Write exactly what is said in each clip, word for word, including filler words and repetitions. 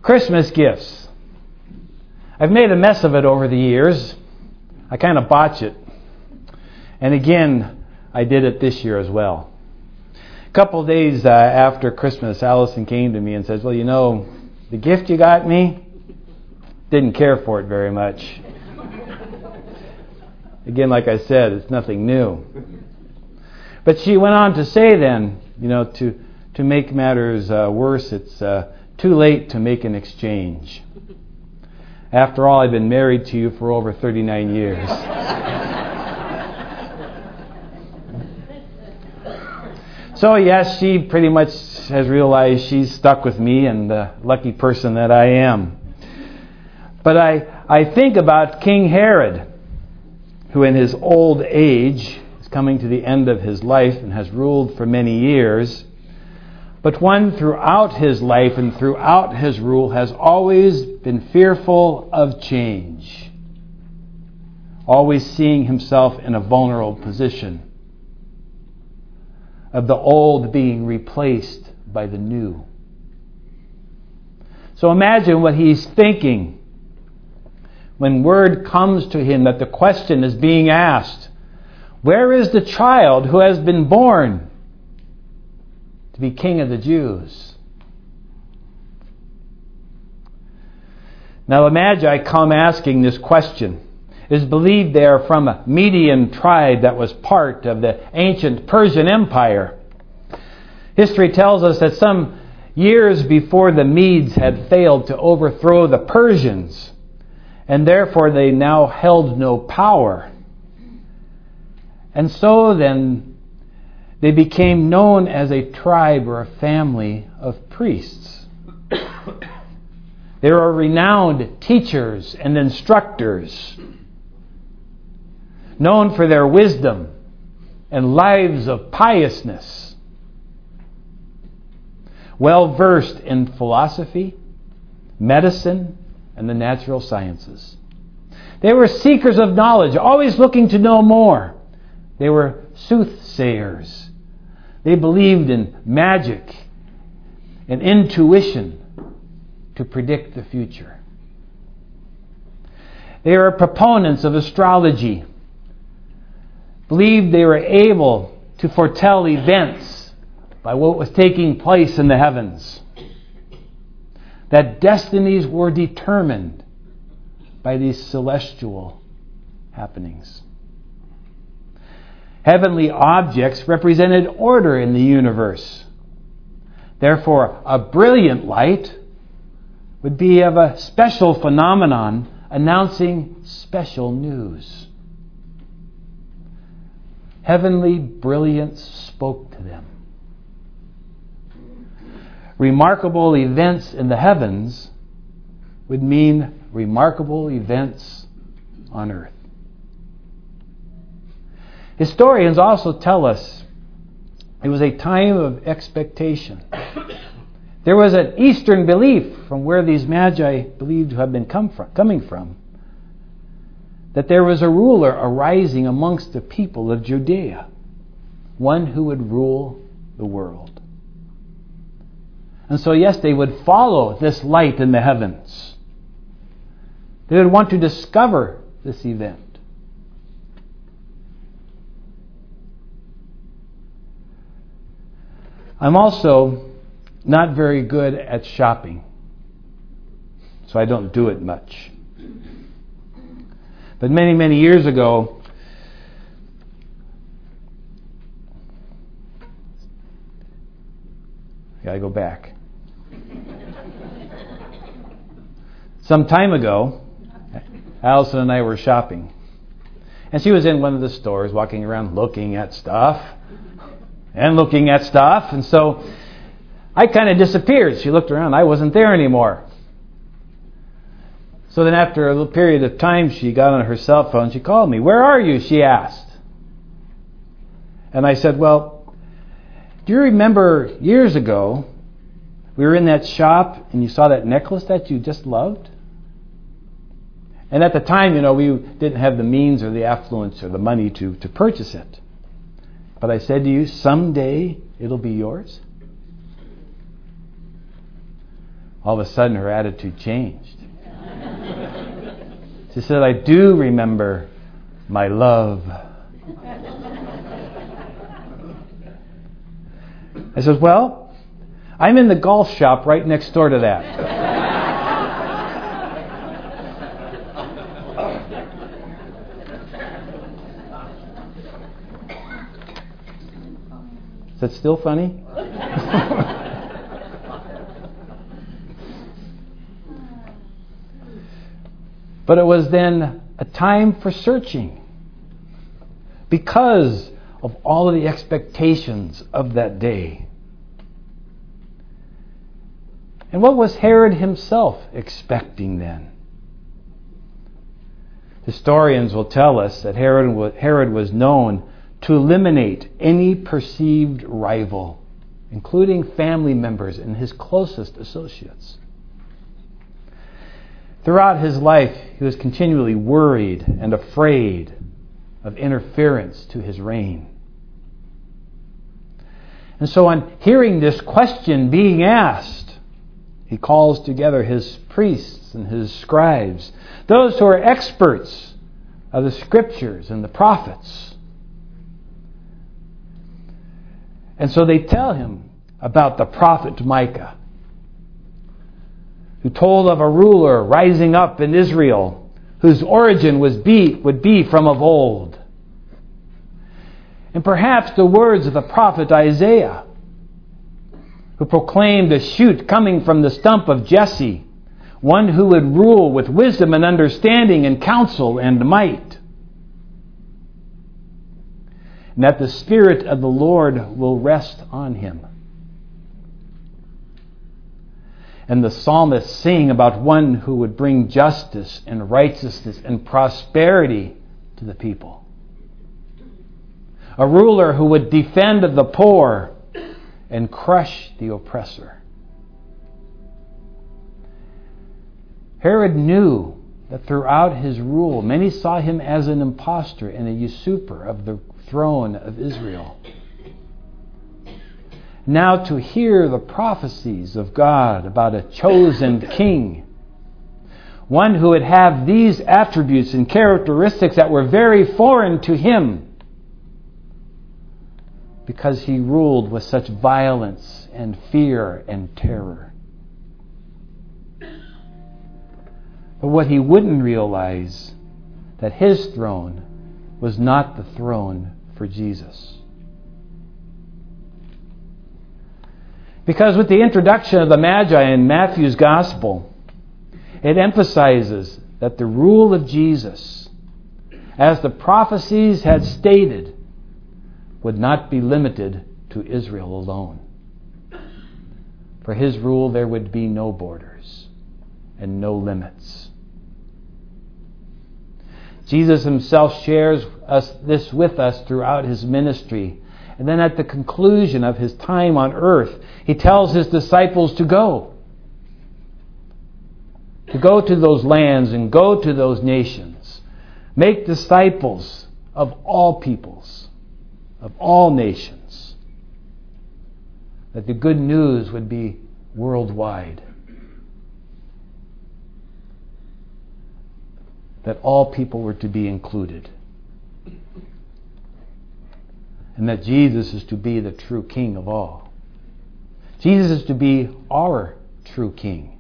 Christmas gifts. I've made a mess of it over the years. I kind of botch it. And again, I did it this year as well. A couple of days uh, after Christmas, Allison came to me and says, well, you know, the gift you got me, didn't care for it very much. Again, like I said, it's nothing new. But she went on to say then, you know, to, to make matters uh, worse, it's uh, too late to make an exchange. After all, I've been married to you for over thirty-nine years. So yes, she pretty much has realized she's stuck with me and the lucky person that I am. But I, I think about King Herod, who in his old age is coming to the end of his life and has ruled for many years, but one throughout his life and throughout his rule has always been fearful of change, always seeing himself in a vulnerable position, of the old being replaced by the new. So imagine what he's thinking when word comes to him that the question is being asked, where is the child who has been born to be King of the Jews? Now the Magi come asking this question. It is believed they are from a Median tribe that was part of the ancient Persian Empire. History tells us that some years before the Medes had failed to overthrow the Persians, and therefore they now held no power. And so then they became known as a tribe or a family of priests. They were renowned teachers and instructors, known for their wisdom and lives of piousness, well versed in philosophy, medicine, and the natural sciences. They were seekers of knowledge, always looking to know more. They were soothsayers. They believed in magic and intuition to predict the future. They were proponents of astrology, believed they were able to foretell events by what was taking place in the heavens, that destinies were determined by these celestial happenings. Heavenly objects represented order in the universe. Therefore, a brilliant light would be of a special phenomenon announcing special news. Heavenly brilliance spoke to them. Remarkable events in the heavens would mean remarkable events on earth. Historians also tell us it was a time of expectation. There was an Eastern belief from where these Magi believed to have been come from, coming from, that there was a ruler arising amongst the people of Judea, one who would rule the world. And so, yes, they would follow this light in the heavens. They would want to discover this event. I'm also not very good at shopping, so I don't do it much. But many, many years ago, I gotta go back. Some time ago, Allison and I were shopping. And she was in one of the stores walking around looking at stuff and looking at stuff. And so I kind of disappeared. She looked around. I wasn't there anymore. So then after a little period of time, she got on her cell phone. She called me. Where are you? She asked. And I said, well, do you remember years ago we were in that shop and you saw that necklace that you just loved? And at the time, you know, we didn't have the means or the affluence or the money to, to purchase it. But I said to you, someday it'll be yours. All of a sudden her attitude changed. She said, I do remember my love. I said, well, I'm in the golf shop right next door to that. Is that still funny? But it was then a time for searching because of all of the expectations of that day. And what was Herod himself expecting then? Historians will tell us that Herod Herod was known to eliminate any perceived rival, including family members and his closest associates. Throughout his life, he was continually worried and afraid of interference to his reign. And so on hearing this question being asked, he calls together his priests and his scribes, those who are experts of the scriptures and the prophets. And so they tell him about the prophet Micah, who told of a ruler rising up in Israel whose origin was be, would be from of old. And perhaps the words of the prophet Isaiah, who proclaimed a shoot coming from the stump of Jesse, one who would rule with wisdom and understanding and counsel and might. And that the Spirit of the Lord will rest on him. And the psalmists sing about one who would bring justice and righteousness and prosperity to the people. A ruler who would defend the poor and crush the oppressor. Herod knew that throughout his rule, many saw him as an impostor and a usurper of the throne of Israel. Now to hear the prophecies of God about a chosen king, one who would have these attributes and characteristics that were very foreign to him because he ruled with such violence and fear and terror. But what he wouldn't realize, that his throne was not the throne for Jesus. Because with the introduction of the Magi in Matthew's Gospel, it emphasizes that the rule of Jesus, as the prophecies had stated, would not be limited to Israel alone. For his rule there would be no borders and no limits. Jesus himself shares us this with us throughout his ministry. And then at the conclusion of his time on earth, he tells his disciples to go. To go to those lands and go to those nations. Make disciples of all peoples, of all nations. That the good news would be worldwide. That all people were to be included. And that Jesus is to be the true King of all. Jesus is to be our true King.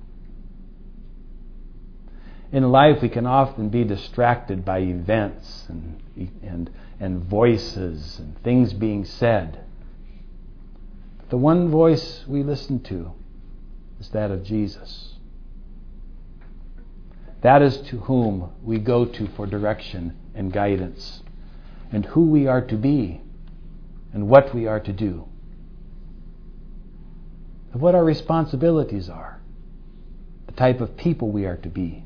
In life we can often be distracted by events and, and, and voices and things being said. But the one voice we listen to is that of Jesus. That is to whom we go to for direction and guidance, and who we are to be, and what we are to do, and what our responsibilities are, the type of people we are to be.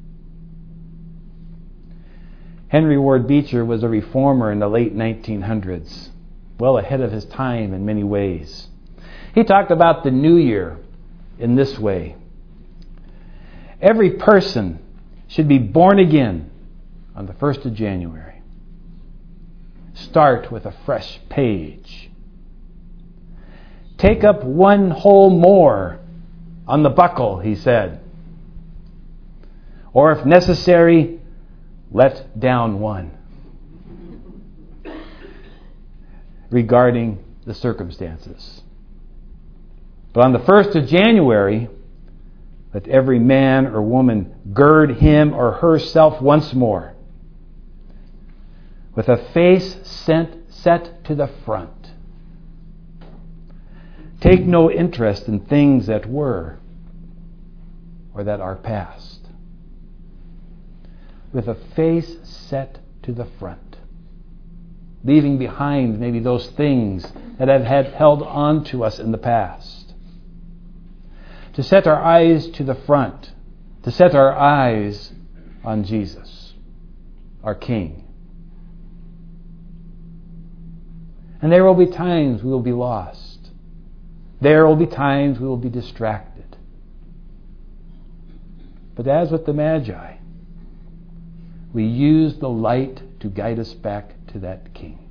Henry Ward Beecher was a reformer in the late nineteen hundreds, well ahead of his time in many ways. He talked about the new year in this way. Every person should be born again on the first of January. Start with a fresh page. Take up one hole more on the buckle, he said. Or if necessary, let down one. Regarding the circumstances. But on the first of January, let every man or woman gird him or herself once more, with a face sent, set to the front. Take no interest in things that were or that are past. With a face set to the front. Leaving behind maybe those things that have had held on to us in the past. To set our eyes to the front. To set our eyes on Jesus, our King. And there will be times we will be lost. There will be times we will be distracted. But as with the Magi, we use the light to guide us back to that King.